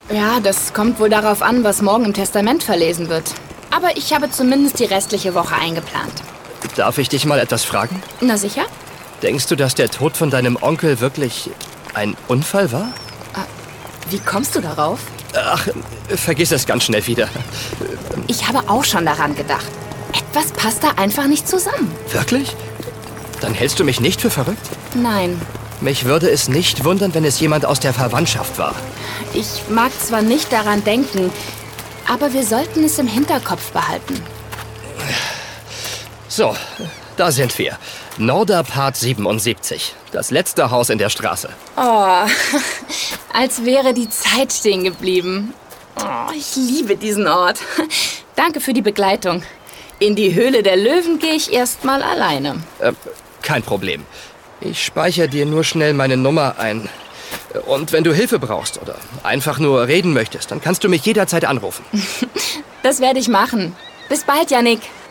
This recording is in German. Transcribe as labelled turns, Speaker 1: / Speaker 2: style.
Speaker 1: Ja, das kommt wohl darauf an, was morgen im Testament verlesen wird. Aber ich habe zumindest die restliche Woche eingeplant.
Speaker 2: Darf ich dich mal etwas fragen?
Speaker 1: Na sicher?
Speaker 2: Denkst du, dass der Tod von deinem Onkel wirklich ein Unfall war?
Speaker 1: Wie kommst du darauf?
Speaker 2: Ach, vergiss es ganz schnell wieder.
Speaker 1: Ich habe auch schon daran gedacht. Etwas passt da einfach nicht zusammen.
Speaker 2: Wirklich? Dann hältst du mich nicht für verrückt?
Speaker 1: Nein.
Speaker 2: Mich würde es nicht wundern, wenn es jemand aus der Verwandtschaft war.
Speaker 1: Ich mag zwar nicht daran denken, aber wir sollten es im Hinterkopf behalten.
Speaker 2: So, da sind wir. Norderpart 77. Das letzte Haus in der Straße.
Speaker 1: Oh, als wäre die Zeit stehen geblieben. Oh, ich liebe diesen Ort. Danke für die Begleitung. In die Höhle der Löwen gehe ich erstmal alleine.
Speaker 2: Kein Problem. Ich speichere dir nur schnell meine Nummer ein. Und wenn du Hilfe brauchst oder einfach nur reden möchtest, dann kannst du mich jederzeit anrufen.
Speaker 1: Das werde ich machen. Bis bald, Yannick.